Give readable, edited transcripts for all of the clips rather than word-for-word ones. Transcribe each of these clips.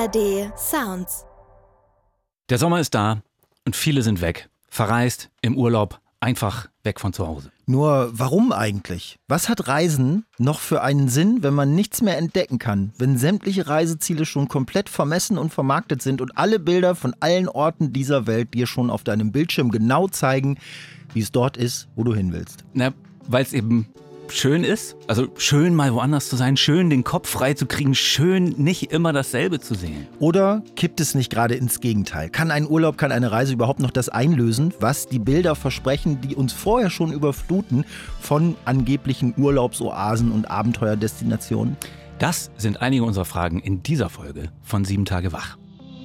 ARD Sounds. Der Sommer ist da und viele sind weg. Verreist, im Urlaub, einfach weg von zu Hause. Nur warum eigentlich? Was hat Reisen noch für einen Sinn, wenn man nichts mehr entdecken kann? Wenn sämtliche Reiseziele schon komplett vermessen und vermarktet sind und alle Bilder von allen Orten dieser Welt dir schon auf deinem Bildschirm genau zeigen, wie es dort ist, wo du hin willst? Na, weil es eben schön ist, also schön mal woanders zu sein, schön den Kopf frei zu kriegen, schön nicht immer dasselbe zu sehen. Oder kippt es nicht gerade ins Gegenteil? Kann ein Urlaub, kann eine Reise überhaupt noch das einlösen, was die Bilder versprechen, die uns vorher schon überfluten von angeblichen Urlaubsoasen und Abenteuerdestinationen? Das sind einige unserer Fragen in dieser Folge von 7 Tage wach.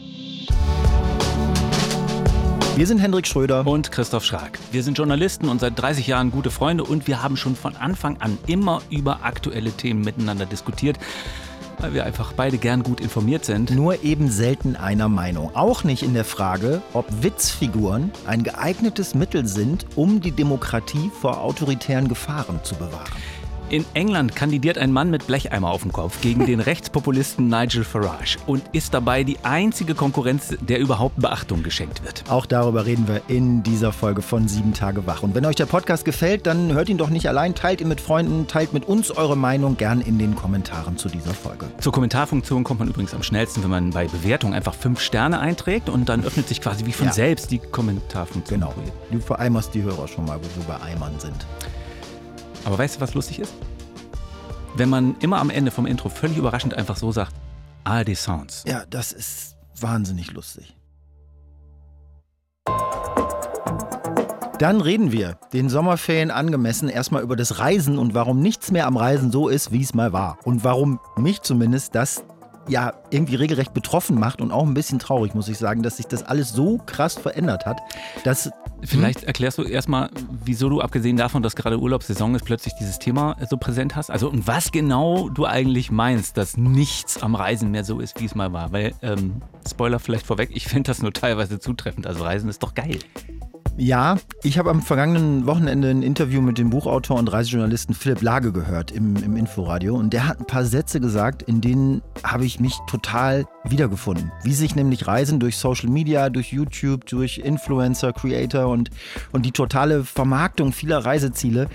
Wir sind Hendrik Schröder Und Christoph Schrag. Wir sind Journalisten und seit 30 Jahren gute Freunde und wir haben schon von Anfang an immer über aktuelle Themen miteinander diskutiert, weil wir einfach beide gern gut informiert sind. Nur eben selten einer Meinung. Auch nicht in der Frage, ob Witzfiguren ein geeignetes Mittel sind, um die Demokratie vor autoritären Gefahren zu bewahren. In England kandidiert ein Mann mit Blecheimer auf dem Kopf gegen den Rechtspopulisten Nigel Farage und ist dabei die einzige Konkurrenz, der überhaupt Beachtung geschenkt wird. Auch darüber reden wir in dieser Folge von 7 Tage wach. Und wenn euch der Podcast gefällt, dann hört ihn doch nicht allein, teilt ihn mit Freunden, teilt mit uns eure Meinung gern in den Kommentaren zu dieser Folge. Zur Kommentarfunktion kommt man übrigens am schnellsten, wenn man bei Bewertung einfach 5 Sterne einträgt und dann öffnet sich quasi wie von selbst die Kommentarfunktion. Genau, du vereimerst die Hörer schon mal, wo wir bei Eimern sind. Aber weißt du, was lustig ist? Wenn man immer am Ende vom Intro völlig überraschend einfach so sagt, ARD Sounds. Ja, das ist wahnsinnig lustig. Dann reden wir, den Sommerferien angemessen, erstmal über das Reisen und warum nichts mehr am Reisen so ist, wie es mal war. Und warum mich zumindest das ja irgendwie regelrecht betroffen macht und auch ein bisschen traurig, muss ich sagen, dass sich das alles so krass verändert hat, dass... Vielleicht erklärst du erstmal, wieso du, abgesehen davon, dass gerade Urlaubssaison ist, plötzlich dieses Thema so präsent hast. Also und was genau du eigentlich meinst, dass nichts am Reisen mehr so ist, wie es mal war. Weil, Spoiler vielleicht vorweg, ich finde das nur teilweise zutreffend. Also Reisen ist doch geil. Ja, ich habe am vergangenen Wochenende ein Interview mit dem Buchautor und Reisejournalisten Philipp Lage gehört im Inforadio. Und der hat ein paar Sätze gesagt, in denen habe ich mich total wiedergefunden. Wie sich nämlich Reisen durch Social Media, durch YouTube, durch Influencer, Creator und die totale Vermarktung vieler Reiseziele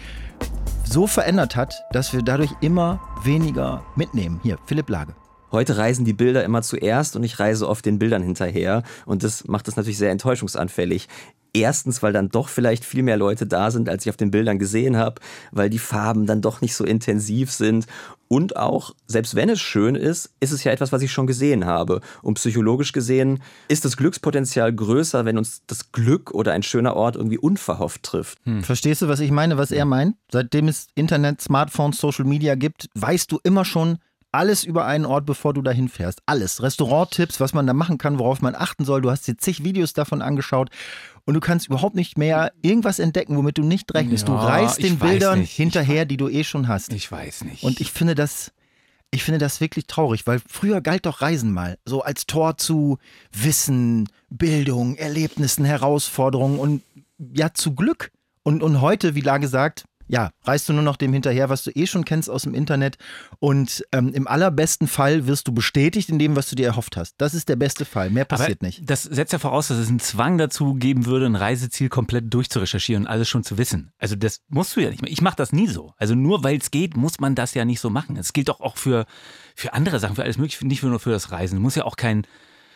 so verändert hat, dass wir dadurch immer weniger mitnehmen. Hier, Philipp Lage. Heute reisen die Bilder immer zuerst und ich reise oft den Bildern hinterher. Und das macht es natürlich sehr enttäuschungsanfällig. Erstens, weil dann doch vielleicht viel mehr Leute da sind, als ich auf den Bildern gesehen habe, weil die Farben dann doch nicht so intensiv sind. Und auch, selbst wenn es schön ist es ja etwas, was ich schon gesehen habe. Und psychologisch gesehen ist das Glückspotenzial größer, wenn uns das Glück oder ein schöner Ort irgendwie unverhofft trifft. Verstehst du, was ich meine, was er meint? Seitdem es Internet, Smartphones, Social Media gibt, weißt du immer schon alles über einen Ort, bevor du dahin fährst. Alles. Restauranttipps, was man da machen kann, worauf man achten soll. Du hast dir zig Videos davon angeschaut und du kannst überhaupt nicht mehr irgendwas entdecken, womit du nicht rechnest. Ja, du reist den Bildern nicht. hinterher, die du eh schon hast. Ich weiß nicht. Und ich finde das wirklich traurig, weil früher galt doch Reisen mal so als Tor zu Wissen, Bildung, Erlebnissen, Herausforderungen und ja zu Glück. Und heute, wie Lage sagt, ja, reist du nur noch dem hinterher, was du eh schon kennst aus dem Internet und im allerbesten Fall wirst du bestätigt in dem, was du dir erhofft hast. Das ist der beste Fall, mehr passiert nicht. Das setzt ja voraus, dass es einen Zwang dazu geben würde, ein Reiseziel komplett durchzurecherchieren und alles schon zu wissen. Also das musst du ja nicht mehr. Ich mache das nie so. Also nur weil es geht, muss man das ja nicht so machen. Es gilt doch auch für andere Sachen, für alles Mögliche, nicht nur für das Reisen. Du musst ja auch kein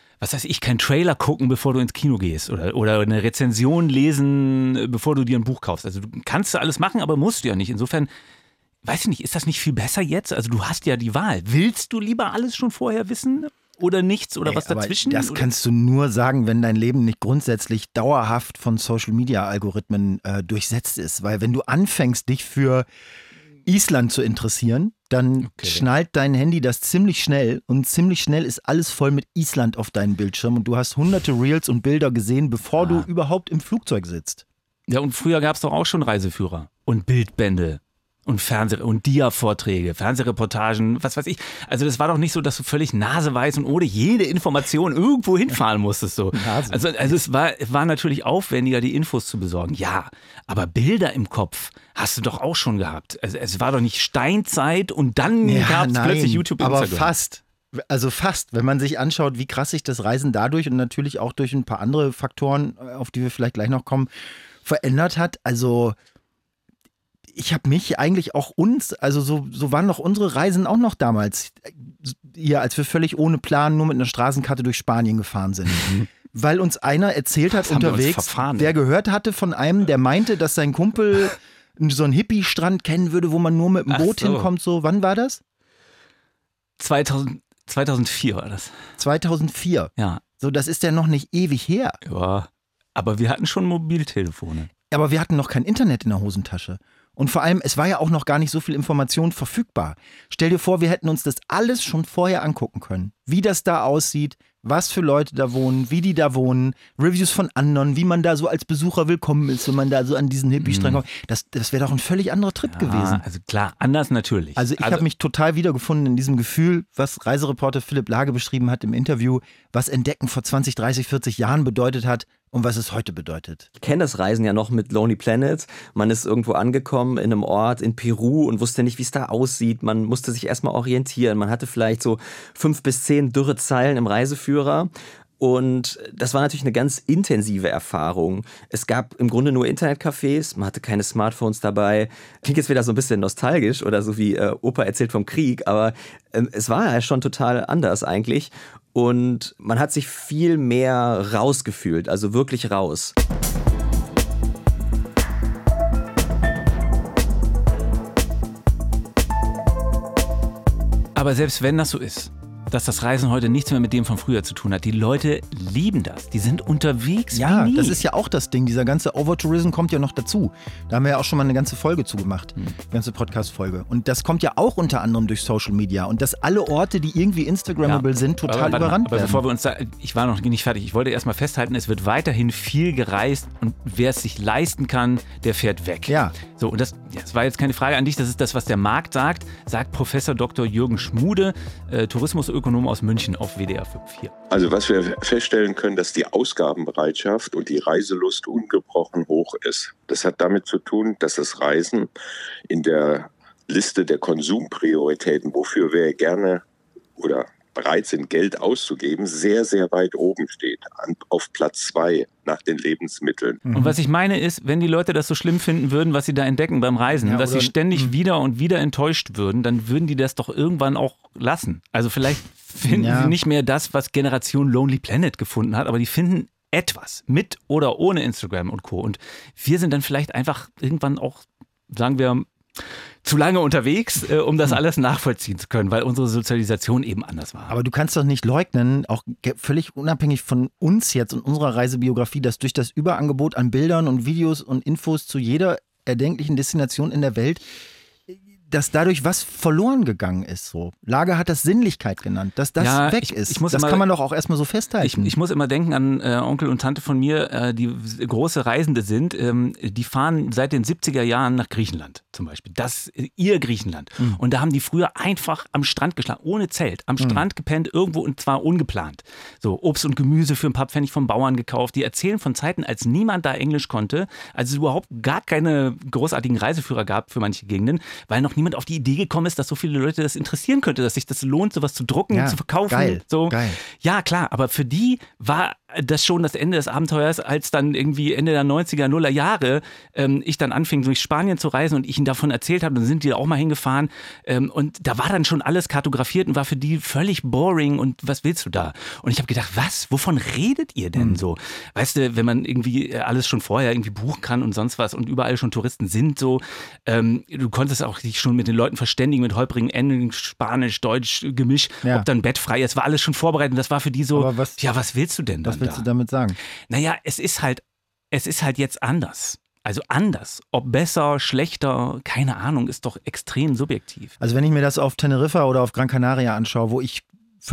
Trailer gucken, bevor du ins Kino gehst oder eine Rezension lesen, bevor du dir ein Buch kaufst. Also du kannst alles machen, aber musst du ja nicht. Insofern, weiß ich nicht, ist das nicht viel besser jetzt? Also du hast ja die Wahl. Willst du lieber alles schon vorher wissen oder nichts oder was dazwischen? Das kannst du nur sagen, wenn dein Leben nicht grundsätzlich dauerhaft von Social-Media-Algorithmen durchsetzt ist. Weil wenn du anfängst, dich für Island zu interessieren, dann schnallt dein Handy das ziemlich schnell und ziemlich schnell ist alles voll mit Island auf deinem Bildschirm und du hast hunderte Reels und Bilder gesehen, bevor du überhaupt im Flugzeug sitzt. Ja, und früher gab es doch auch schon Reiseführer und Bildbände und und Dia-Vorträge, Fernsehreportagen, was weiß ich. Also das war doch nicht so, dass du völlig naseweiß und ohne jede Information irgendwo hinfahren musstest. So. Also es war natürlich aufwendiger, die Infos zu besorgen. Ja, aber Bilder im Kopf hast du doch auch schon gehabt. Also es war doch nicht Steinzeit und dann gab es plötzlich YouTube und aber Instagram. Also fast, wenn man sich anschaut, wie krass sich das Reisen dadurch und natürlich auch durch ein paar andere Faktoren, auf die wir vielleicht gleich noch kommen, verändert hat. Also ich habe mich eigentlich auch also so waren doch unsere Reisen auch noch damals, hier, als wir völlig ohne Plan nur mit einer Straßenkarte durch Spanien gefahren sind. Weil uns einer erzählt hat unterwegs, der gehört hatte von einem, der meinte, dass sein Kumpel so einen Hippie-Strand kennen würde, wo man nur mit dem Boot hinkommt. So, wann war das? 2004 war das. 2004? Ja. So, das ist ja noch nicht ewig her. Ja, aber wir hatten schon Mobiltelefone. Aber wir hatten noch kein Internet in der Hosentasche. Und vor allem, es war ja auch noch gar nicht so viel Information verfügbar. Stell dir vor, wir hätten uns das alles schon vorher angucken können. Wie das da aussieht, was für Leute da wohnen, wie die da wohnen, Reviews von anderen, wie man da so als Besucher willkommen ist, wenn man da so an diesen Hippie-Strand kommt. Das wäre doch ein völlig anderer Trip gewesen. Also klar, anders natürlich. Also ich habe mich total wiedergefunden in diesem Gefühl, was Reisereporter Philipp Lage beschrieben hat im Interview, was Entdecken vor 20, 30, 40 Jahren bedeutet hat und was es heute bedeutet. Ich kenne das Reisen ja noch mit Lonely Planet. Man ist irgendwo angekommen in einem Ort in Peru und wusste nicht, wie es da aussieht. Man musste sich erstmal orientieren. Man hatte vielleicht so 5 bis 10 dürre Zeilen im Reiseführer. Und das war natürlich eine ganz intensive Erfahrung. Es gab im Grunde nur Internetcafés, man hatte keine Smartphones dabei. Klingt jetzt wieder so ein bisschen nostalgisch oder so wie Opa erzählt vom Krieg, aber es war ja schon total anders eigentlich. Und man hat sich viel mehr rausgefühlt, also wirklich raus. Aber selbst wenn das so ist, dass das Reisen heute nichts mehr mit dem von früher zu tun hat. Die Leute lieben das. Die sind unterwegs ja, wie nie. Das ist ja auch das Ding. Dieser ganze Overtourism kommt ja noch dazu. Da haben wir ja auch schon mal eine ganze Folge zugemacht. Eine ganze Podcast-Folge. Und das kommt ja auch unter anderem durch Social Media. Und dass alle Orte, die irgendwie Instagrammable sind, total überrannt werden. Bevor wir uns ich war noch nicht fertig. Ich wollte erst mal festhalten, es wird weiterhin viel gereist. Und wer es sich leisten kann, der fährt weg. Ja. So, und das war jetzt keine Frage an dich. Das ist das, was der Markt sagt. Sagt Professor Dr. Jürgen Schmude, Tourismusökonom aus München auf WDR 5.4. Also was wir feststellen können, dass die Ausgabenbereitschaft und die Reiselust ungebrochen hoch ist. Das hat damit zu tun, dass das Reisen in der Liste der Konsumprioritäten, wofür wir gerne oder bereit sind, Geld auszugeben, sehr, sehr weit oben steht. Auf Platz 2 nach den Lebensmitteln. Und was ich meine ist, wenn die Leute das so schlimm finden würden, was sie da entdecken beim Reisen, dass sie ständig wieder und wieder enttäuscht würden, dann würden die das doch irgendwann auch lassen. Also vielleicht finden sie nicht mehr das, was Generation Lonely Planet gefunden hat, aber die finden etwas mit oder ohne Instagram und Co. Und wir sind dann vielleicht einfach irgendwann auch, sagen wir, zu lange unterwegs, um das alles nachvollziehen zu können, weil unsere Sozialisation eben anders war. Aber du kannst doch nicht leugnen, auch völlig unabhängig von uns jetzt und unserer Reisebiografie, dass durch das Überangebot an Bildern und Videos und Infos zu jeder erdenklichen Destination in der Welt, dass dadurch was verloren gegangen ist. So. Lage hat das Sinnlichkeit genannt, dass das weg ist. Das kann man doch auch erstmal so festhalten. Ich muss immer denken an Onkel und Tante von mir, die große Reisende sind. Die fahren seit den 70er Jahren nach Griechenland zum Beispiel. Das ist ihr Griechenland. Und da haben die früher einfach am Strand geschlafen, ohne Zelt. Am Strand gepennt, irgendwo und zwar ungeplant. So Obst und Gemüse für ein paar Pfennig vom Bauern gekauft. Die erzählen von Zeiten, als niemand da Englisch konnte, als es überhaupt gar keine großartigen Reiseführer gab für manche Gegenden, weil noch niemand auf die Idee gekommen ist, dass so viele Leute das interessieren könnte, dass sich das lohnt, sowas zu drucken, zu verkaufen. Geil, so. geil. Ja, klar, aber für die war das schon das Ende des Abenteuers, als dann irgendwie Ende der 90er, 0er Jahre ich dann anfing, durch Spanien zu reisen und ich ihnen davon erzählt habe, dann sind die auch mal hingefahren und da war dann schon alles kartografiert und war für die völlig boring und was willst du da? Und ich habe gedacht, was? Wovon redet ihr denn so? Weißt du, wenn man irgendwie alles schon vorher irgendwie buchen kann und sonst was und überall schon Touristen sind so, du konntest auch dich schon mit den Leuten verständigen, mit holprigen Englisch, Spanisch, Deutsch, Gemisch, ob dann Bett frei ist, war alles schon vorbereitet und das war für die so, was willst du denn da? Was willst du damit sagen? Naja, es ist halt jetzt anders. Also anders. Ob besser, schlechter, keine Ahnung, ist doch extrem subjektiv. Also wenn ich mir das auf Teneriffa oder auf Gran Canaria anschaue, wo ich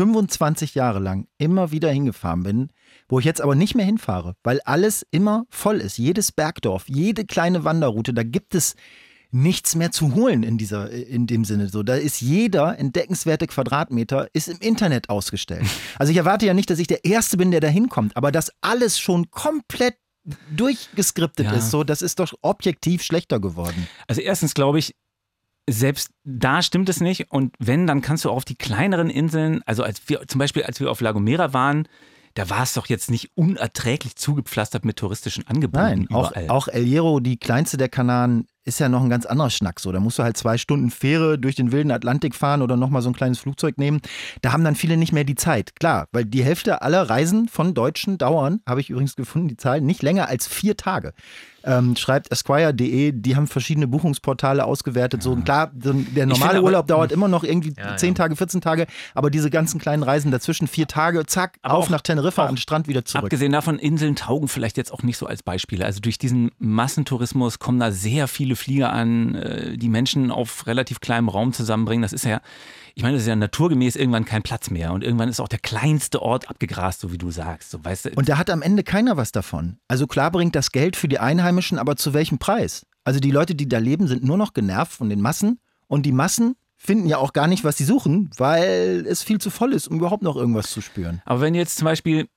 25 Jahre lang immer wieder hingefahren bin, wo ich jetzt aber nicht mehr hinfahre, weil alles immer voll ist. Jedes Bergdorf, jede kleine Wanderroute, da gibt es nichts mehr zu holen in dem Sinne. So, da ist jeder entdeckenswerte Quadratmeter ist im Internet ausgestellt. Also ich erwarte ja nicht, dass ich der Erste bin, der da hinkommt, aber dass alles schon komplett durchgeskriptet ist, so, das ist doch objektiv schlechter geworden. Also erstens glaube ich, Selbst da stimmt es nicht. Und wenn, dann kannst du auch auf die kleineren Inseln, also als wir auf La Gomera waren, da war es doch jetzt nicht unerträglich zugepflastert mit touristischen Angeboten. Nein, überall. auch El Hierro, die kleinste der Kanaren, ist ja noch ein ganz anderer Schnack. So, da musst du halt 2 Stunden Fähre durch den wilden Atlantik fahren oder nochmal so ein kleines Flugzeug nehmen. Da haben dann viele nicht mehr die Zeit. Klar, weil die Hälfte aller Reisen von Deutschen dauern, habe ich übrigens gefunden, die Zahl, nicht länger als 4 Tage. Schreibt Esquire.de, die haben verschiedene Buchungsportale ausgewertet. So, klar, der normale Urlaub dauert immer noch irgendwie 10 Tage, 14 Tage, aber diese ganzen kleinen Reisen dazwischen, 4 Tage, zack, aber auf nach Teneriffa, an den Strand wieder zurück. Abgesehen davon, Inseln taugen vielleicht jetzt auch nicht so als Beispiele. Also durch diesen Massentourismus kommen da sehr viele Flieger an, die Menschen auf relativ kleinem Raum zusammenbringen. Das ist ja, ich meine, das ist ja naturgemäß irgendwann kein Platz mehr. Und irgendwann ist auch der kleinste Ort abgegrast, so wie du sagst. So, weißt du? Und da hat am Ende keiner was davon. Also klar bringt das Geld für die Einheimischen, aber zu welchem Preis? Also die Leute, die da leben, sind nur noch genervt von den Massen. Und die Massen finden ja auch gar nicht, was sie suchen, weil es viel zu voll ist, um überhaupt noch irgendwas zu spüren. Aber wenn jetzt zum Beispiel,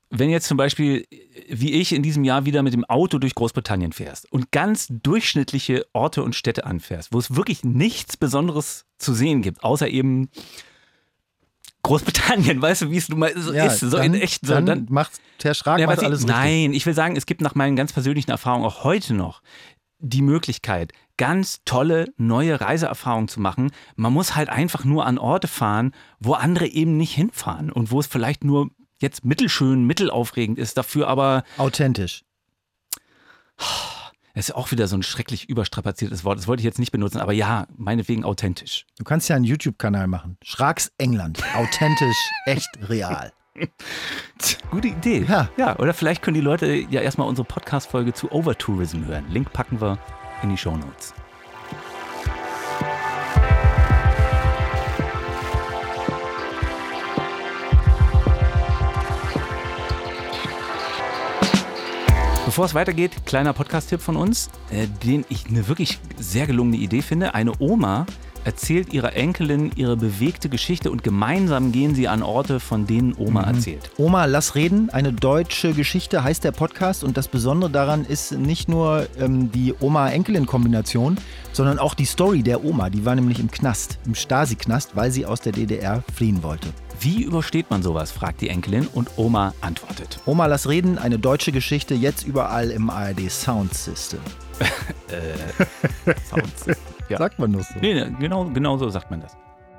wie ich in diesem Jahr wieder mit dem Auto durch Großbritannien fährst und ganz durchschnittliche Orte und Städte anfährst, wo es wirklich nichts Besonderes zu sehen gibt, außer eben Großbritannien, weißt du, wie es nun mal so ist, so in echt. So, dann macht Herr Schrag macht alles richtig. Nein, ich will sagen, es gibt nach meinen ganz persönlichen Erfahrungen auch heute noch die Möglichkeit, ganz tolle neue Reiseerfahrungen zu machen. Man muss halt einfach nur an Orte fahren, wo andere eben nicht hinfahren und wo es vielleicht nur jetzt mittelschön, mittelaufregend ist, dafür aber authentisch. Das ist auch wieder so ein schrecklich überstrapaziertes Wort. Das wollte ich jetzt nicht benutzen, aber ja, meinetwegen authentisch. Du kannst ja einen YouTube-Kanal machen. Schrags England. Authentisch, echt real. Gute Idee. Ja, oder vielleicht können die Leute ja erstmal unsere Podcast-Folge zu Overtourism hören. Link packen wir in die Shownotes. Bevor es weitergeht, kleiner Podcast-Tipp von uns, den ich eine wirklich sehr gelungene Idee finde. Eine Oma erzählt ihrer Enkelin ihre bewegte Geschichte und gemeinsam gehen sie an Orte, von denen Oma erzählt. Oma, lass reden. Eine deutsche Geschichte heißt der Podcast und das Besondere daran ist nicht nur die Oma-Enkelin-Kombination, sondern auch die Story der Oma. Die war nämlich im Knast, im Stasi-Knast, weil sie aus der DDR fliehen wollte. Wie übersteht man sowas, fragt die Enkelin und Oma antwortet. Oma, lass reden, eine deutsche Geschichte, jetzt überall im ARD Sound System. Sound System. Ja. Sagt man das so? Nee, genau so sagt man das.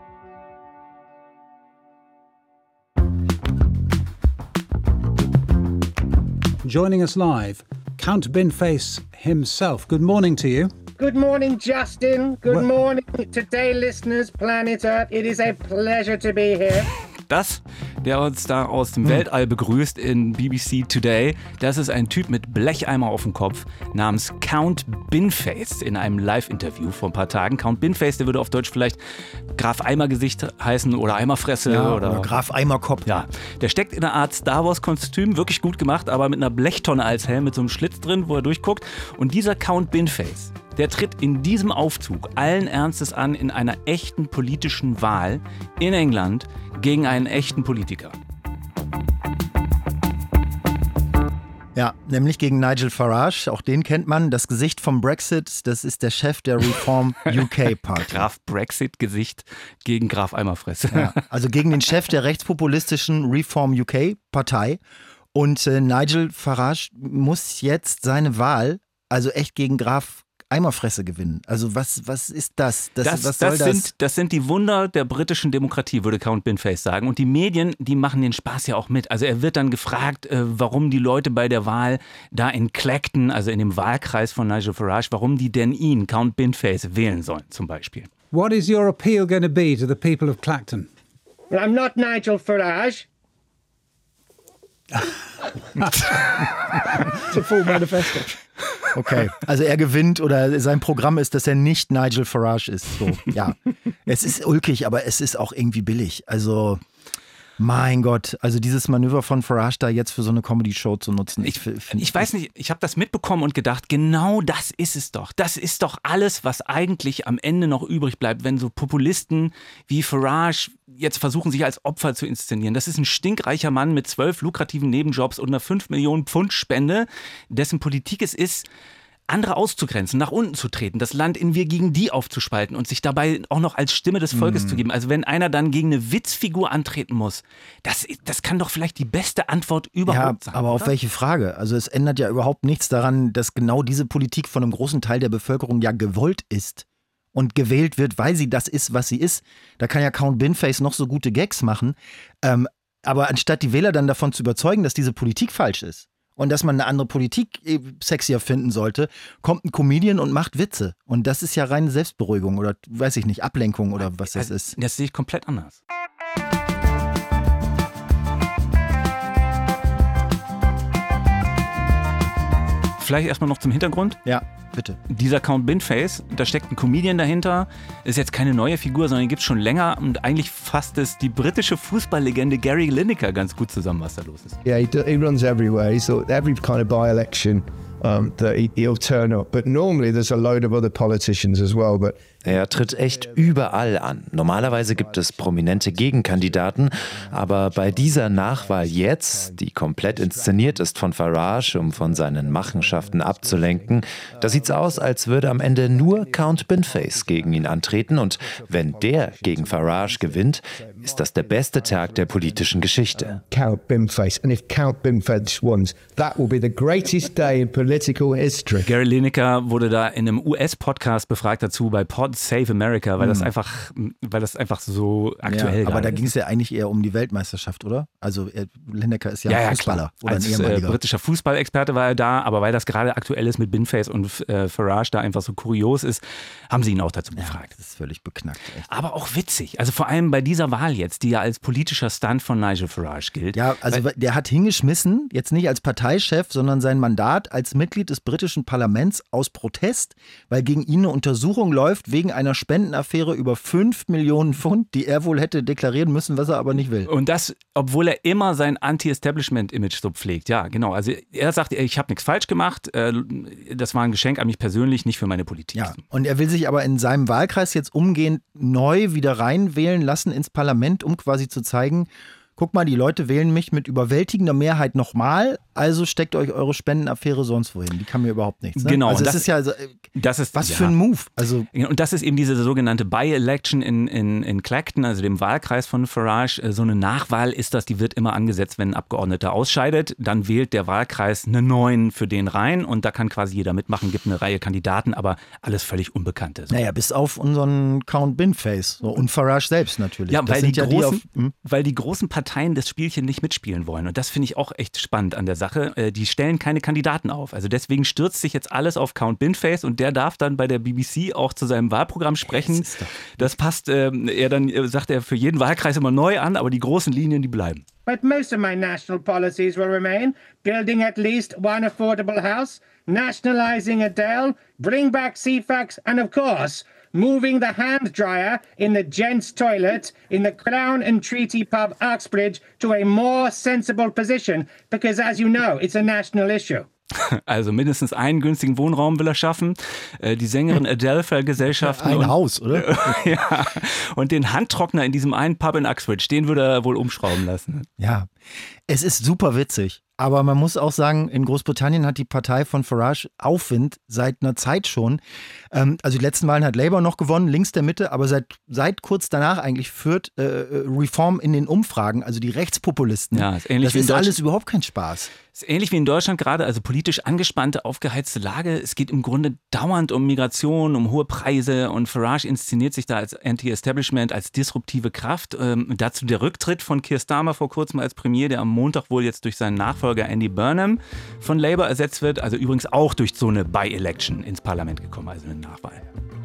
Joining us live, Count Binface himself. Good morning to you. Good morning, Justin. Good morning, Today listeners, Planet Earth. It is a pleasure to be here. Das, der uns da aus dem Weltall begrüßt in BBC Today, das ist ein Typ mit Blecheimer auf dem Kopf namens Count Binface in einem Live-Interview vor ein paar Tagen. Count Binface, der würde auf Deutsch vielleicht Graf Eimergesicht heißen oder Eimerfresse. Ja, oder Graf Eimerkopf. Ja, der steckt in einer Art Star Wars-Kostüm, wirklich gut gemacht, aber mit einer Blechtonne als Helm, mit so einem Schlitz drin, wo er durchguckt. Und dieser Count Binface, der tritt in diesem Aufzug allen Ernstes an in einer echten politischen Wahl in England gegen einen echten Politiker. Ja, nämlich gegen Nigel Farage, auch den kennt man, das Gesicht vom Brexit, das ist der Chef der Reform UK Party. Graf Brexit-Gesicht gegen Graf Eimerfresse. Ja, also gegen den Chef der rechtspopulistischen Reform UK Partei. Und Nigel Farage muss jetzt seine Wahl, also echt gegen Graf Eimerfresse gewinnen. Also was ist das? Was soll das? Das sind die Wunder der britischen Demokratie, würde Count Binface sagen. Und die Medien, die machen den Spaß ja auch mit. Also er wird dann gefragt, warum die Leute bei der Wahl da in Clacton, also in dem Wahlkreis von Nigel Farage, warum die denn ihn, Count Binface, wählen sollen zum Beispiel. What is your appeal going to be to the people of Clacton? Well, I'm not Nigel Farage. It's a full manifesto. Okay, also er gewinnt oder sein Programm ist, dass er nicht Nigel Farage ist. So, ja. Es ist ulkig, aber es ist auch irgendwie billig. Also, mein Gott, also dieses Manöver von Farage da jetzt für so eine Comedy-Show zu nutzen. Ich weiß nicht, ich habe das mitbekommen und gedacht, genau das ist es doch. Das ist doch alles, was eigentlich am Ende noch übrig bleibt, wenn so Populisten wie Farage jetzt versuchen, sich als Opfer zu inszenieren. Das ist ein stinkreicher Mann mit 12 lukrativen Nebenjobs und einer 5 Millionen Pfund Spende, dessen Politik es ist, andere auszugrenzen, nach unten zu treten, das Land in wir gegen die aufzuspalten und sich dabei auch noch als Stimme des Volkes zu geben. Also wenn einer dann gegen eine Witzfigur antreten muss, das kann doch vielleicht die beste Antwort überhaupt sein. Aber auf welche Frage? Also es ändert ja überhaupt nichts daran, dass genau diese Politik von einem großen Teil der Bevölkerung ja gewollt ist und gewählt wird, weil sie das ist, was sie ist. Da kann ja Count Binface noch so gute Gags machen, aber anstatt die Wähler dann davon zu überzeugen, dass diese Politik falsch ist, und dass man eine andere Politik sexier finden sollte, kommt ein Comedian und macht Witze. Und das ist ja reine Selbstberuhigung oder, weiß ich nicht, Ablenkung oder was das ist. Das sehe ich komplett anders. Vielleicht erstmal noch zum Hintergrund. Ja, bitte. Dieser Count Binface, da steckt ein Comedian dahinter, ist jetzt keine neue Figur, sondern die gibt es schon länger und eigentlich fasst es die britische Fußballlegende Gary Lineker ganz gut zusammen, was da los ist. Yeah, he runs everywhere. So every kind of by-election that he'll turn up. But normally there's a load of other politicians as well. But er tritt echt überall an. Normalerweise gibt es prominente Gegenkandidaten, aber bei dieser Nachwahl jetzt, die komplett inszeniert ist von Farage, um von seinen Machenschaften abzulenken, da sieht's aus, als würde am Ende nur Count Binface gegen ihn antreten und wenn der gegen Farage gewinnt, ist das der beste Tag der politischen Geschichte. Count Binface. And if Count Binface wins, that will be the greatest day in political history. Gary Lineker wurde da in einem US-Podcast befragt dazu bei Pod Save America, weil das einfach so aktuell ist. Aber da ging es ja eigentlich eher um die Weltmeisterschaft, oder? Also Lineker ist ja Fußballer oder als ein ehemaliger. Britischer Fußballexperte war er da, aber weil das gerade aktuell ist mit Binface und Farage da einfach so kurios ist, haben sie ihn auch dazu befragt. Das ist völlig beknackt. Echt. Aber auch witzig. Also vor allem bei dieser Wahl jetzt, die ja als politischer Stunt von Nigel Farage gilt. Ja, also der hat hingeschmissen, jetzt nicht als Parteichef, sondern sein Mandat als Mitglied des britischen Parlaments aus Protest, weil gegen ihn eine Untersuchung läuft wegen einer Spendenaffäre über 5 Millionen Pfund, die er wohl hätte deklarieren müssen, was er aber nicht will. Und das, obwohl er immer sein Anti-Establishment-Image so pflegt. Ja, genau. Also er sagt, ich habe nichts falsch gemacht, das war ein Geschenk an mich persönlich, nicht für meine Politik. Ja, und er will sich aber in seinem Wahlkreis jetzt umgehend neu wieder reinwählen lassen ins Parlament, um quasi zu zeigen, guck mal, die Leute wählen mich mit überwältigender Mehrheit nochmal, also steckt euch eure Spendenaffäre sonst wohin. Die kann mir überhaupt nichts. Ne? Genau. Also das ist ja, was für ein Move. Also und das ist eben diese sogenannte By-Election in Clacton, also dem Wahlkreis von Farage. So eine Nachwahl ist das, die wird immer angesetzt, wenn ein Abgeordneter ausscheidet. Dann wählt der Wahlkreis einen neuen für den rein und da kann quasi jeder mitmachen, gibt eine Reihe Kandidaten, aber alles völlig Unbekannte. So. Naja, bis auf unseren Count Binface so, und Farage selbst natürlich. Ja, weil die großen Parteien das Spielchen nicht mitspielen wollen. Und das finde ich auch echt spannend an der Sache. Die stellen keine Kandidaten auf. Also deswegen stürzt sich jetzt alles auf Count Binface und der darf dann bei der BBC auch zu seinem Wahlprogramm sprechen. Das passt, sagt er für jeden Wahlkreis immer neu an, aber die großen Linien, die bleiben. But most of my national policies will remain. Building at least one affordable house, nationalising Adele, bring back CFAX and of course moving the hand dryer in the gents' toilet in the Crown and Treaty pub Uxbridge to a more sensible position because, as you know, it's a national issue. Also mindestens einen günstigen Wohnraum will er schaffen. Die Sängerin Adele vergesellschaften. Ein Haus, oder? Ja. Und den Handtrockner in diesem einen Pub in Uxbridge, den würde er wohl umschrauben lassen. Ja, es ist super witzig. Aber man muss auch sagen, in Großbritannien hat die Partei von Farage Aufwind seit einer Zeit schon. Also die letzten Wahlen hat Labour noch gewonnen, links der Mitte, aber seit kurz danach eigentlich führt Reform in den Umfragen, also die Rechtspopulisten. Ja, ist ähnlich das ist alles überhaupt kein Spaß. Ist ähnlich wie in Deutschland gerade, also politisch angespannte, aufgeheizte Lage. Es geht im Grunde dauernd um Migration, um hohe Preise und Farage inszeniert sich da als Anti-Establishment, als disruptive Kraft. Dazu der Rücktritt von Keir Starmer vor kurzem als Premier, der am Montag wohl jetzt durch seinen Nachfolger Andy Burnham von Labour ersetzt wird. Also übrigens auch durch so eine By-Election ins Parlament gekommen, also eine Nachwahl.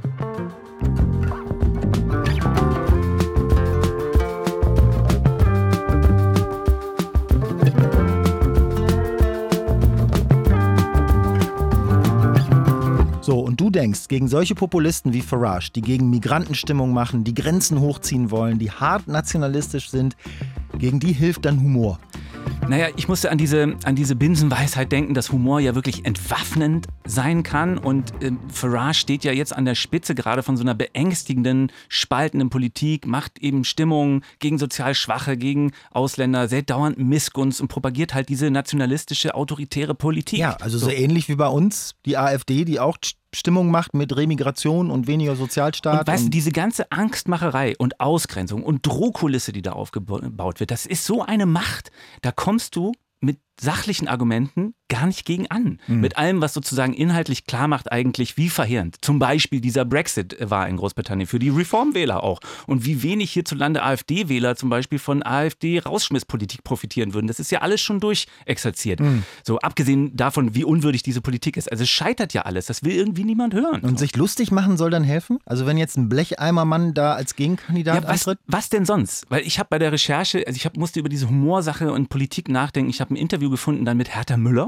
So, und du denkst, gegen solche Populisten wie Farage, die gegen Migrantenstimmung machen, die Grenzen hochziehen wollen, die hart nationalistisch sind, gegen die hilft dann Humor. Naja, ich musste an diese Binsenweisheit denken, dass Humor ja wirklich entwaffnend sein kann. Und Farage steht ja jetzt an der Spitze gerade von so einer beängstigenden, spaltenden Politik, macht eben Stimmung gegen sozial Schwache, gegen Ausländer, sehr dauernd Missgunst und propagiert halt diese nationalistische, autoritäre Politik. Ja, also so ähnlich wie bei uns die AfD, die auch Stimmung macht mit Remigration und weniger Sozialstaat. Und weißt du, diese ganze Angstmacherei und Ausgrenzung und Drohkulisse, die da aufgebaut wird, das ist so eine Macht. Da kommst du mit sachlichen Argumenten gar nicht gegen an. Mit allem, was sozusagen inhaltlich klar macht eigentlich, wie verheerend zum Beispiel dieser Brexit war in Großbritannien für die Reformwähler auch. Und wie wenig hierzulande AfD-Wähler zum Beispiel von AfD-Rausschmisspolitik profitieren würden. Das ist ja alles schon durchexerziert. So abgesehen davon, wie unwürdig diese Politik ist. Also es scheitert ja alles. Das will irgendwie niemand hören. Und sich lustig machen soll dann helfen? Also wenn jetzt ein Blecheimermann da als Gegenkandidat antritt? Was denn sonst? Weil ich habe bei der Recherche, also musste über diese Humorsache und Politik nachdenken. Ich habe ein Interview gefunden dann mit Herta Müller,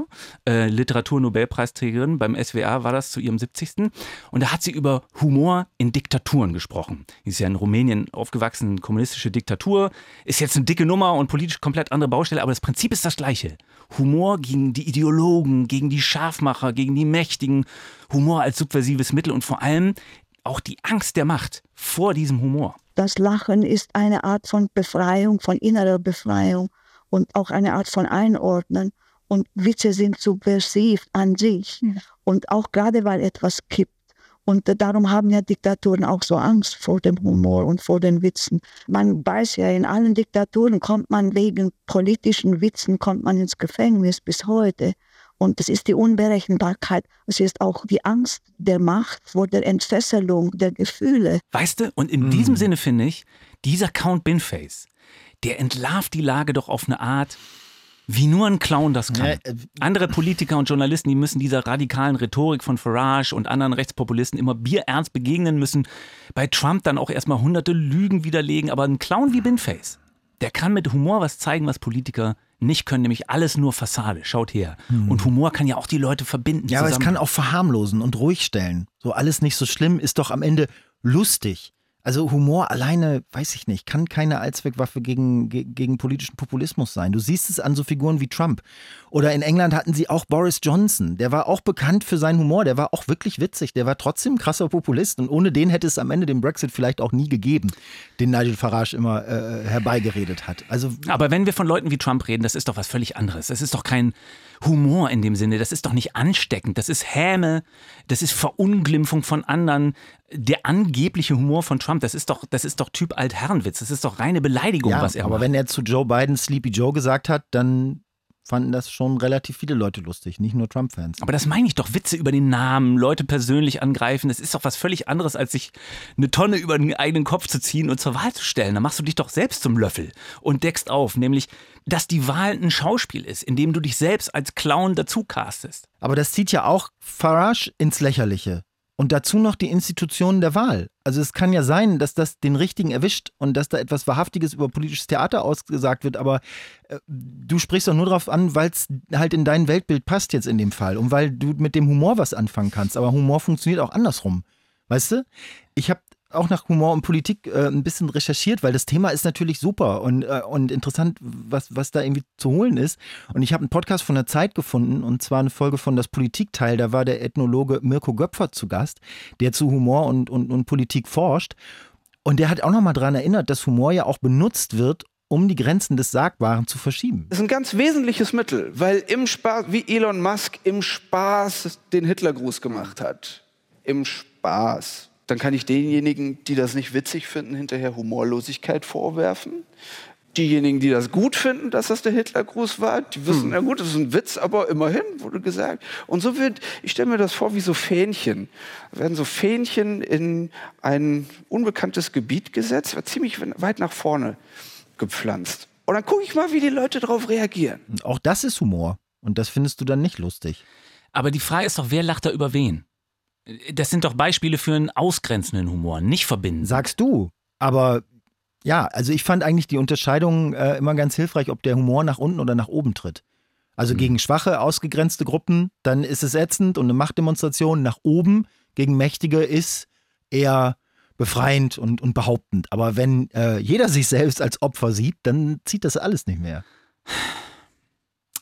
Literaturnobelpreisträgerin beim SWR war das zu ihrem 70. Und da hat sie über Humor in Diktaturen gesprochen. Die ist ja in Rumänien aufgewachsen, kommunistische Diktatur, ist jetzt eine dicke Nummer und politisch komplett andere Baustelle, aber das Prinzip ist das gleiche. Humor gegen die Ideologen, gegen die Scharfmacher, gegen die Mächtigen, Humor als subversives Mittel und vor allem auch die Angst der Macht vor diesem Humor. Das Lachen ist eine Art von Befreiung, von innerer Befreiung und auch eine Art von Einordnen. Und Witze sind subversiv an sich. Und auch gerade, weil etwas kippt. Und darum haben ja Diktaturen auch so Angst vor dem Humor und vor den Witzen. Man weiß ja, in allen Diktaturen kommt man wegen politischen Witzen kommt man ins Gefängnis bis heute. Und das ist die Unberechenbarkeit. Es ist auch die Angst der Macht vor der Entfesselung der Gefühle. Weißt du, und in diesem Sinne finde ich, dieser Count Binface, der entlarvt die Lage doch auf eine Art, wie nur ein Clown das kann. Andere Politiker und Journalisten, die müssen dieser radikalen Rhetorik von Farage und anderen Rechtspopulisten immer bierernst begegnen, müssen bei Trump dann auch erstmal hunderte Lügen widerlegen. Aber ein Clown wie Binface, der kann mit Humor was zeigen, was Politiker nicht können, nämlich alles nur Fassade. Schaut her. Und Humor kann ja auch die Leute verbinden. Ja, aber es kann auch verharmlosen und ruhig stellen. So alles nicht so schlimm, ist doch am Ende lustig. Also Humor alleine, weiß ich nicht, kann keine Allzweckwaffe gegen politischen Populismus sein. Du siehst es an so Figuren wie Trump. Oder in England hatten sie auch Boris Johnson. Der war auch bekannt für seinen Humor. Der war auch wirklich witzig. Der war trotzdem ein krasser Populist. Und ohne den hätte es am Ende den Brexit vielleicht auch nie gegeben, den Nigel Farage immer herbeigeredet hat. Also, aber wenn wir von Leuten wie Trump reden, das ist doch was völlig anderes. Das ist doch kein Humor in dem Sinne. Das ist doch nicht ansteckend. Das ist Häme. Das ist Verunglimpfung von anderen. Der angebliche Humor von Trump, das ist doch Typ Altherrenwitz. Das ist doch reine Beleidigung, was er macht. Aber wenn er zu Joe Biden Sleepy Joe gesagt hat, dann fanden das schon relativ viele Leute lustig, nicht nur Trump-Fans. Aber das meine ich doch, Witze über den Namen, Leute persönlich angreifen, das ist doch was völlig anderes, als sich eine Tonne über den eigenen Kopf zu ziehen und zur Wahl zu stellen. Da machst du dich doch selbst zum Löffel und deckst auf, nämlich, dass die Wahl ein Schauspiel ist, in dem du dich selbst als Clown dazu castest. Aber das zieht ja auch Farage ins Lächerliche. Und dazu noch die Institutionen der Wahl. Also es kann ja sein, dass das den Richtigen erwischt und dass da etwas Wahrhaftiges über politisches Theater ausgesagt wird, aber du sprichst doch nur darauf an, weil es halt in dein Weltbild passt jetzt in dem Fall und weil du mit dem Humor was anfangen kannst. Aber Humor funktioniert auch andersrum. Weißt du? Ich habe auch nach Humor und Politik ein bisschen recherchiert, weil das Thema ist natürlich super und interessant, was da irgendwie zu holen ist. Und ich habe einen Podcast von der Zeit gefunden, und zwar eine Folge von Das Politikteil. Da war der Ethnologe Mirko Göpfert zu Gast, der zu Humor und Politik forscht. Und der hat auch nochmal daran erinnert, dass Humor ja auch benutzt wird, um die Grenzen des Sagbaren zu verschieben. Das ist ein ganz wesentliches Mittel, weil im Spaß, wie Elon Musk im Spaß den Hitlergruß gemacht hat. Im Spaß. Dann kann ich denjenigen, die das nicht witzig finden, hinterher Humorlosigkeit vorwerfen. Diejenigen, die das gut finden, dass das der Hitlergruß war, die wissen, na gut, das ist ein Witz, aber immerhin wurde gesagt. Und so ich stelle mir das vor wie so Fähnchen. Da werden so Fähnchen in ein unbekanntes Gebiet gesetzt, wird ziemlich weit nach vorne gepflanzt. Und dann gucke ich mal, wie die Leute darauf reagieren. Und auch das ist Humor. Und das findest du dann nicht lustig. Aber die Frage ist doch, wer lacht da über wen? Das sind doch Beispiele für einen ausgrenzenden Humor, nicht verbinden. Sagst du. Aber ja, also ich fand eigentlich die Unterscheidung immer ganz hilfreich, ob der Humor nach unten oder nach oben tritt. Also gegen schwache, ausgegrenzte Gruppen, dann ist es ätzend und eine Machtdemonstration nach oben gegen Mächtige ist eher befreiend und behauptend. Aber wenn jeder sich selbst als Opfer sieht, dann zieht das alles nicht mehr.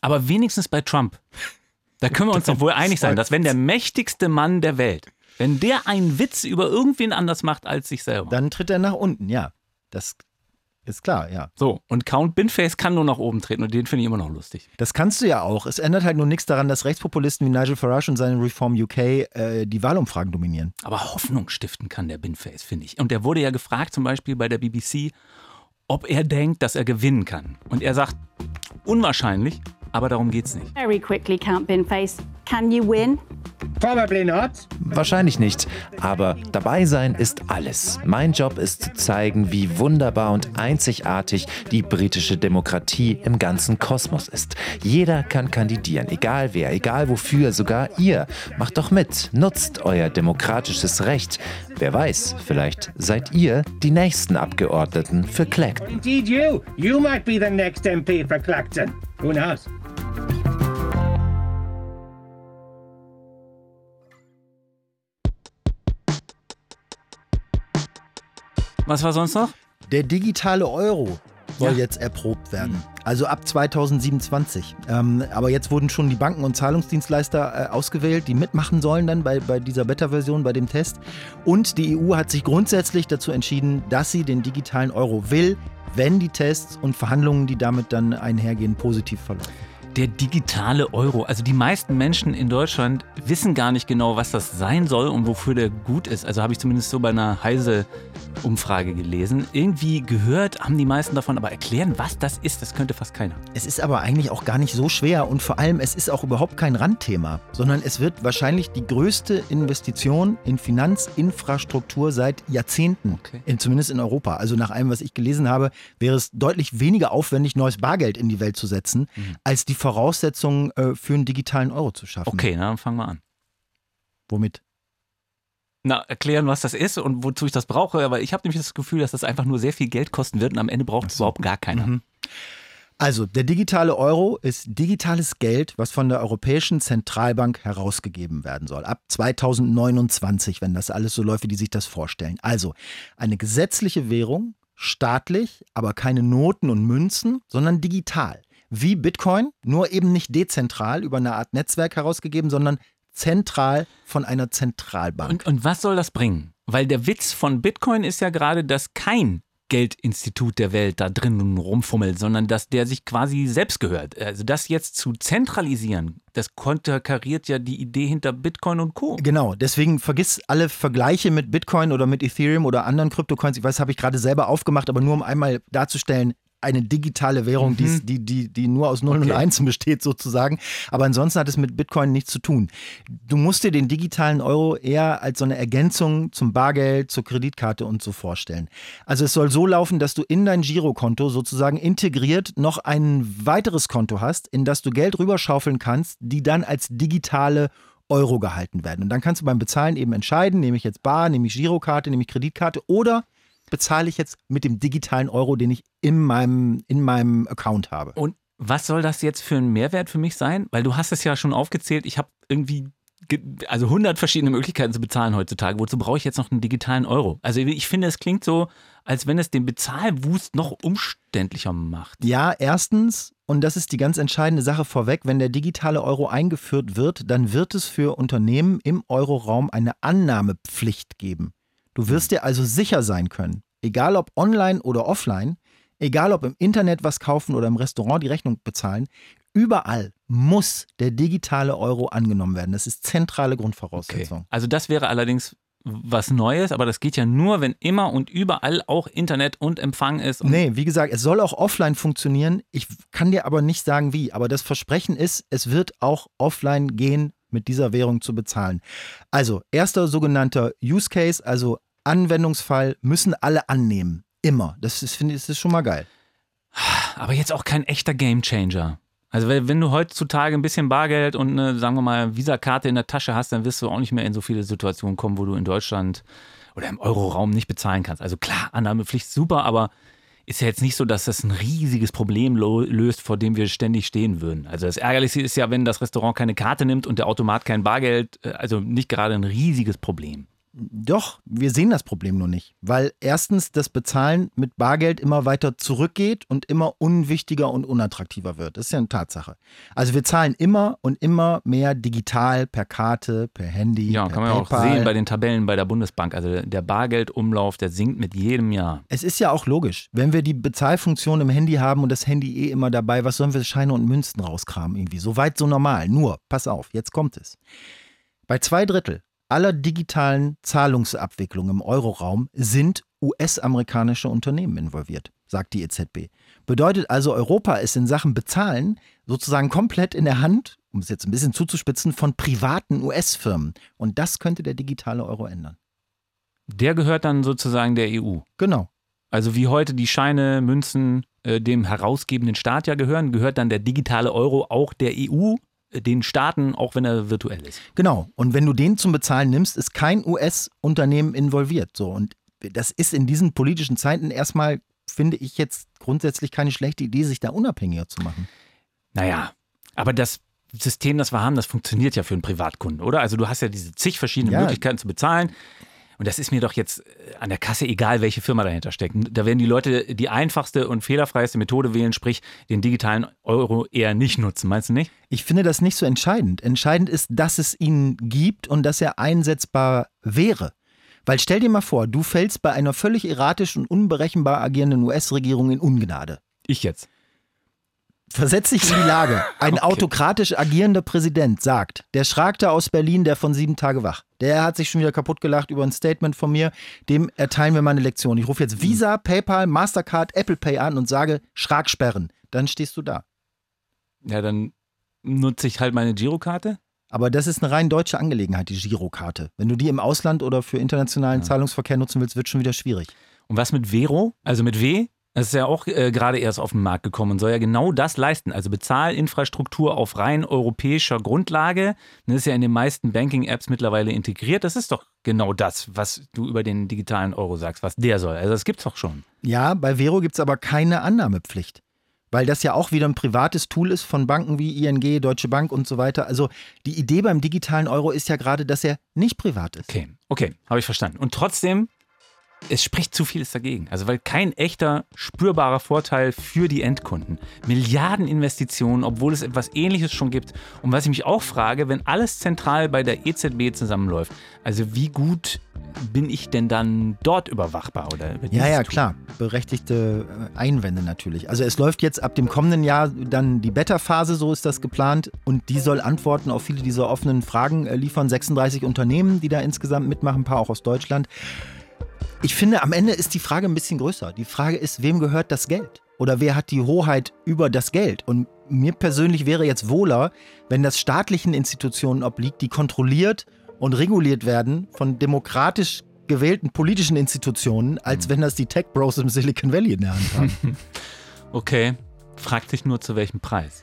Aber wenigstens bei Trump. Da können wir uns doch wohl einig sein, dass wenn der mächtigste Mann der Welt, wenn der einen Witz über irgendwen anders macht als sich selber. Dann tritt er nach unten, ja. Das ist klar, ja. So, und Count Binface kann nur nach oben treten und den finde ich immer noch lustig. Das kannst du ja auch. Es ändert halt nur nichts daran, dass Rechtspopulisten wie Nigel Farage und seine Reform UK die Wahlumfragen dominieren. Aber Hoffnung stiften kann der Binface, finde ich. Und der wurde ja gefragt, zum Beispiel bei der BBC, ob er denkt, dass er gewinnen kann. Und er sagt, unwahrscheinlich, aber darum geht's nicht. Very quickly, Count Binface. Can you win? Probably not. Wahrscheinlich nicht, aber dabei sein ist alles. Mein Job ist zu zeigen, wie wunderbar und einzigartig die britische Demokratie im ganzen Kosmos ist. Jeder kann kandidieren, egal wer, egal wofür, sogar ihr. Macht doch mit, nutzt euer demokratisches Recht. Wer weiß, vielleicht seid ihr die nächsten Abgeordneten für Clacton. Indeed you. You might be the next MP for Clacton. Who knows? Was war sonst noch? Der digitale Euro soll jetzt erprobt werden. Also ab 2027. Aber jetzt wurden schon die Banken und Zahlungsdienstleister ausgewählt, die mitmachen sollen dann bei dieser Beta-Version, bei dem Test. Und die EU hat sich grundsätzlich dazu entschieden, dass sie den digitalen Euro will, wenn die Tests und Verhandlungen, die damit dann einhergehen, positiv verlaufen. Der digitale Euro. Also die meisten Menschen in Deutschland wissen gar nicht genau, was das sein soll und wofür der gut ist. Also habe ich zumindest so bei einer Heise-Umfrage gelesen. Irgendwie gehört haben die meisten davon, aber erklären, was das ist, das könnte fast keiner. Es ist aber eigentlich auch gar nicht so schwer und vor allem, es ist auch überhaupt kein Randthema, sondern es wird wahrscheinlich die größte Investition in Finanzinfrastruktur seit Jahrzehnten, zumindest in Europa. Also nach allem, was ich gelesen habe, wäre es deutlich weniger aufwendig, neues Bargeld in die Welt zu setzen, als die Voraussetzungen für einen digitalen Euro zu schaffen. Okay, na, dann fangen wir an. Womit? Na, erklären, was das ist und wozu ich das brauche. Aber ich habe nämlich das Gefühl, dass das einfach nur sehr viel Geld kosten wird und am Ende braucht es überhaupt gar keiner. Also, der digitale Euro ist digitales Geld, was von der Europäischen Zentralbank herausgegeben werden soll. Ab 2029, wenn das alles so läuft, wie die sich das vorstellen. Also, eine gesetzliche Währung, staatlich, aber keine Noten und Münzen, sondern digital. Wie Bitcoin, nur eben nicht dezentral über eine Art Netzwerk herausgegeben, sondern zentral von einer Zentralbank. Und was soll das bringen? Weil der Witz von Bitcoin ist ja gerade, dass kein Geldinstitut der Welt da drin rumfummelt, sondern dass der sich quasi selbst gehört. Also das jetzt zu zentralisieren, das konterkariert ja die Idee hinter Bitcoin und Co. Genau, deswegen vergiss alle Vergleiche mit Bitcoin oder mit Ethereum oder anderen Kryptocoins. Ich weiß, habe ich gerade selber aufgemacht, aber nur um einmal darzustellen, eine digitale Währung, die nur aus Nullen und Einsen besteht sozusagen. Aber ansonsten hat es mit Bitcoin nichts zu tun. Du musst dir den digitalen Euro eher als so eine Ergänzung zum Bargeld, zur Kreditkarte und so vorstellen. Also es soll so laufen, dass du in dein Girokonto sozusagen integriert noch ein weiteres Konto hast, in das du Geld rüberschaufeln kannst, die dann als digitale Euro gehalten werden. Und dann kannst du beim Bezahlen eben entscheiden, nehme ich jetzt Bar, nehme ich Girokarte, nehme ich Kreditkarte oder bezahle ich jetzt mit dem digitalen Euro, den ich in meinem Account habe. Und was soll das jetzt für ein Mehrwert für mich sein? Weil du hast es ja schon aufgezählt, ich habe irgendwie 100 verschiedene Möglichkeiten zu bezahlen heutzutage. Wozu brauche ich jetzt noch einen digitalen Euro? Also ich finde, es klingt so, als wenn es den Bezahlwust noch umständlicher macht. Ja, erstens, und das ist die ganz entscheidende Sache vorweg, wenn der digitale Euro eingeführt wird, dann wird es für Unternehmen im Euroraum eine Annahmepflicht geben. Du wirst dir also sicher sein können, egal ob online oder offline, egal ob im Internet was kaufen oder im Restaurant die Rechnung bezahlen, überall muss der digitale Euro angenommen werden. Das ist zentrale Grundvoraussetzung. Okay. Also das wäre allerdings was Neues, aber das geht ja nur, wenn immer und überall auch Internet und Empfang ist. Nee, wie gesagt, es soll auch offline funktionieren. Ich kann dir aber nicht sagen, wie. Aber das Versprechen ist, es wird auch offline gehen, mit dieser Währung zu bezahlen. Also, erster sogenannter Use Case, also Anwendungsfall, müssen alle annehmen. Immer. Das ist, finde ich, ist schon mal geil. Aber jetzt auch kein echter Gamechanger. Also wenn du heutzutage ein bisschen Bargeld und eine, sagen wir mal, Visa-Karte in der Tasche hast, dann wirst du auch nicht mehr in so viele Situationen kommen, wo du in Deutschland oder im Euroraum nicht bezahlen kannst. Also klar, Annahmepflicht super, aber ist ja jetzt nicht so, dass das ein riesiges Problem löst, vor dem wir ständig stehen würden. Also das Ärgerliche ist ja, wenn das Restaurant keine Karte nimmt und der Automat kein Bargeld, also nicht gerade ein riesiges Problem. Doch, wir sehen das Problem nur nicht, weil erstens das Bezahlen mit Bargeld immer weiter zurückgeht und immer unwichtiger und unattraktiver wird. Das ist ja eine Tatsache. Also wir zahlen immer und immer mehr digital, per Karte, per Handy, Ja, per kann man ja auch PayPal. sehen bei den Tabellen bei der Bundesbank. Also der Bargeldumlauf, der sinkt mit jedem Jahr. Es ist ja auch logisch, wenn wir die Bezahlfunktion im Handy haben und das Handy immer dabei, was sollen wir Scheine und Münzen rauskramen irgendwie? So weit, so normal. Nur, pass auf, jetzt kommt es. Bei 2/3 aller digitalen Zahlungsabwicklungen im Euroraum sind US-amerikanische Unternehmen involviert, sagt die EZB. Bedeutet also, Europa ist in Sachen Bezahlen sozusagen komplett in der Hand, um es jetzt ein bisschen zuzuspitzen, von privaten US-Firmen. Und das könnte der digitale Euro ändern. Der gehört dann sozusagen der EU. Genau. Also wie heute die Scheine, Münzen dem herausgebenden Staat ja gehören, gehört dann der digitale Euro auch der EU, den Staaten, auch wenn er virtuell ist. Genau. Und wenn du den zum Bezahlen nimmst, ist kein US-Unternehmen involviert. So. Und das ist in diesen politischen Zeiten erstmal, finde ich jetzt grundsätzlich keine schlechte Idee, sich da unabhängiger zu machen. Naja, aber das System, das wir haben, das funktioniert ja für einen Privatkunden, oder? Also du hast ja diese zig verschiedenen Möglichkeiten zu bezahlen. Und das ist mir doch jetzt an der Kasse egal, welche Firma dahinter steckt. Da werden die Leute die einfachste und fehlerfreiste Methode wählen, sprich den digitalen Euro eher nicht nutzen. Meinst du nicht? Ich finde das nicht so entscheidend. Entscheidend ist, dass es ihn gibt und dass er einsetzbar wäre. Weil stell dir mal vor, du fällst bei einer völlig erratisch und unberechenbar agierenden US-Regierung in Ungnade. Ich jetzt. Versetz dich in die Lage. Ein autokratisch agierender Präsident sagt, der Schragte aus Berlin, der von 7 Tage wach, der hat sich schon wieder kaputt gelacht über ein Statement von mir, dem erteilen wir mal eine Lektion. Ich rufe jetzt Visa, PayPal, Mastercard, Apple Pay an und sage, Schrag sperren. Dann stehst du da. Ja, dann nutze ich halt meine Girokarte. Aber das ist eine rein deutsche Angelegenheit, die Girokarte. Wenn du die im Ausland oder für internationalen Zahlungsverkehr nutzen willst, wird schon wieder schwierig. Und was mit Vero? Also mit W? Das ist ja auch gerade erst auf den Markt gekommen und soll ja genau das leisten. Also Bezahlinfrastruktur auf rein europäischer Grundlage. Das ist ja in den meisten Banking-Apps mittlerweile integriert. Das ist doch genau das, was du über den digitalen Euro sagst, was der soll. Also das gibt's doch schon. Ja, bei Vero gibt es aber keine Annahmepflicht. Weil das ja auch wieder ein privates Tool ist von Banken wie ING, Deutsche Bank und so weiter. Also die Idee beim digitalen Euro ist ja gerade, dass er nicht privat ist. Okay, habe ich verstanden. Und trotzdem, es spricht zu vieles dagegen. Also weil kein echter, spürbarer Vorteil für die Endkunden. Milliardeninvestitionen, obwohl es etwas Ähnliches schon gibt. Und was ich mich auch frage, wenn alles zentral bei der EZB zusammenläuft, also wie gut bin ich denn dann dort überwachbar? Oder ja, klar. Berechtigte Einwände natürlich. Also es läuft jetzt ab dem kommenden Jahr dann die Beta-Phase, so ist das geplant. Und die soll Antworten auf viele dieser offenen Fragen liefern. 36 Unternehmen, die da insgesamt mitmachen, ein paar auch aus Deutschland. Ich finde, am Ende ist die Frage ein bisschen größer. Die Frage ist, wem gehört das Geld? Oder wer hat die Hoheit über das Geld? Und mir persönlich wäre jetzt wohler, wenn das staatlichen Institutionen obliegt, die kontrolliert und reguliert werden von demokratisch gewählten politischen Institutionen, als wenn das die Tech-Bros im Silicon Valley in der Hand haben. Okay, frag dich nur, zu welchem Preis.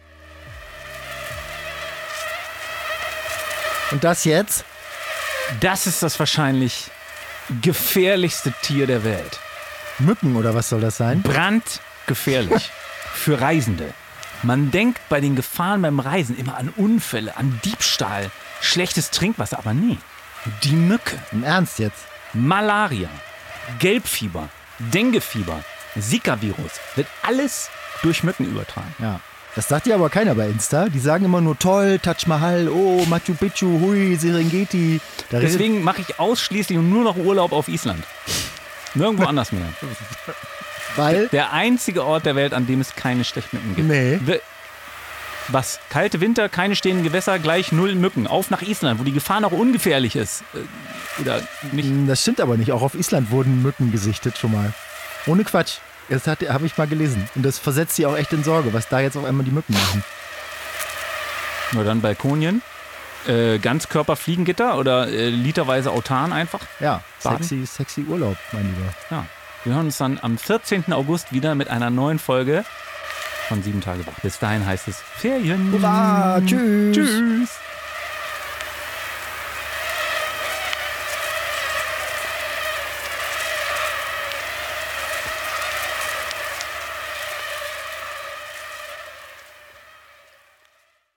Und das jetzt? Das ist das wahrscheinlich gefährlichste Tier der Welt. Mücken oder was soll das sein? Brandgefährlich für Reisende. Man denkt bei den Gefahren beim Reisen immer an Unfälle, an Diebstahl, schlechtes Trinkwasser, aber nee. Die Mücke. Im Ernst jetzt? Malaria, Gelbfieber, Denguefieber, Zika-Virus, wird alles durch Mücken übertragen. Ja. Das sagt ja aber keiner bei Insta. Die sagen immer nur toll, Taj Mahal, oh, Machu Picchu, hui, Serengeti. Deswegen mache ich ausschließlich und nur noch Urlaub auf Island. Nirgendwo anders mehr. Weil? Der einzige Ort der Welt, an dem es keine Stechmücken gibt. Nee. Was? Kalte Winter, keine stehenden Gewässer, gleich 0 Mücken. Auf nach Island, wo die Gefahr noch ungefährlich ist. Oder nicht? Das stimmt aber nicht. Auch auf Island wurden Mücken gesichtet schon mal. Ohne Quatsch. Das habe ich mal gelesen. Und das versetzt sie auch echt in Sorge, was da jetzt auf einmal die Mücken machen. Nur dann Balkonien, Ganzkörperfliegengitter oder literweise autan einfach. Ja, baden. sexy Urlaub, mein Lieber. Ja, wir hören uns dann am 14. August wieder mit einer neuen Folge von 7 Tage wach. Bis dahin heißt es Ferien. Hurra, tschüss. Tschüss.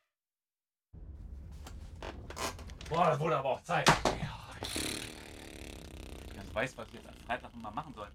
Boah, das wurde aber auch Zeit. weiß, was ich jetzt am Freitag mal machen soll.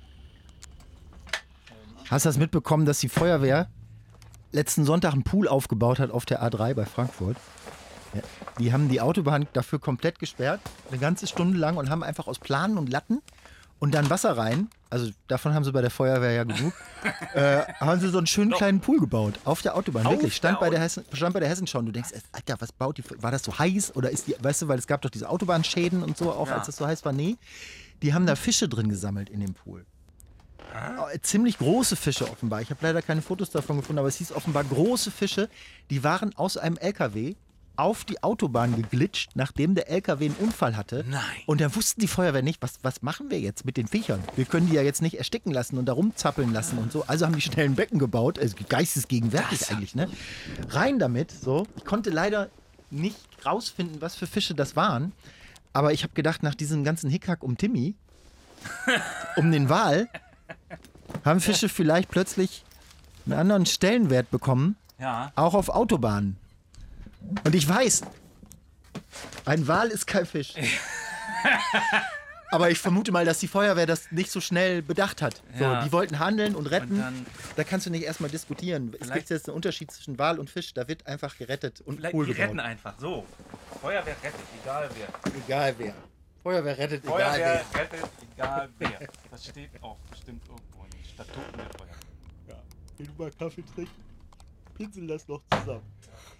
Hast du das mitbekommen, dass die Feuerwehr letzten Sonntag einen Pool aufgebaut hat auf der A3 bei Frankfurt? Ja, die haben die Autobahn dafür komplett gesperrt, eine ganze Stunde lang, und haben einfach aus Planen und Latten und dann Wasser rein, also davon haben sie bei der Feuerwehr ja genug, haben sie so einen schönen kleinen Pool gebaut auf der Autobahn. Wirklich, stand bei der Hessenschau und du denkst, Alter, was baut die, war das so heiß oder ist die, weißt du, weil es gab doch diese Autobahnschäden und so, auch als das so heiß war. Nee, die haben da Fische drin gesammelt in dem Pool. Ziemlich große Fische offenbar. Ich habe leider keine Fotos davon gefunden, aber es hieß offenbar große Fische, die waren aus einem LKW auf die Autobahn geglitscht, nachdem der LKW einen Unfall hatte. Nein. Und da wussten die Feuerwehr nicht, was machen wir jetzt mit den Viechern? Wir können die ja jetzt nicht ersticken lassen und da rumzappeln lassen und so. Also haben die schnell ein Becken gebaut, also geistesgegenwärtig eigentlich, ne? Rein damit, so. Ich konnte leider nicht rausfinden, was für Fische das waren. Aber ich habe gedacht, nach diesem ganzen Hickhack um Timmy, um den Wal, haben Fische vielleicht plötzlich einen anderen Stellenwert bekommen, auch auf Autobahnen. Und ich weiß, ein Wal ist kein Fisch. Aber ich vermute mal, dass die Feuerwehr das nicht so schnell bedacht hat. So, die wollten handeln und retten. Und da kannst du nicht erstmal diskutieren. Es gibt jetzt einen Unterschied zwischen Wal und Fisch. Da wird einfach gerettet und Pool gebaut. Die retten einfach, so. Feuerwehr rettet, egal wer. Egal wer. Feuerwehr rettet, egal wer. Feuerwehr rettet, egal wer. Das steht auch bestimmt irgendwo in den Statuten der Feuerwehr. Ja. Wenn du mal Kaffee trinkst, pinsel das noch zusammen.